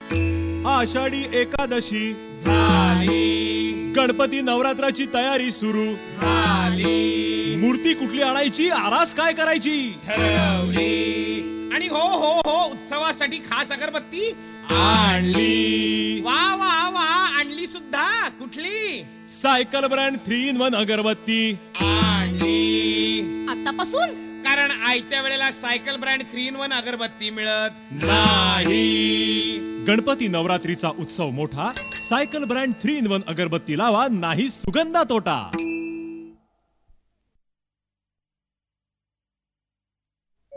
आषाढी एकादशी झाली, गणपती नवरात्राची तयारी सुरू झाली, मूर्ती कुठली आणायची, आरास काय करायची ठरवली, आणि हो हो हो उत्सवासाठी खास अगरबत्ती आणली. वा वा वा, आणली सुद्धा. कुठली? सायकल ब्रँड 3-in-1 अगरबत्ती आणली. आतापासून कारण आयत्या वेळेला सायकल ब्रँड 3-in-1 अगरबत्ती मिळत नाही. गणपती नवरात्रीचा उत्सव मोठा, सायकल ब्रँड 3-in-1 अगरबत्ती लावा, नाही सुगंधा तोटा.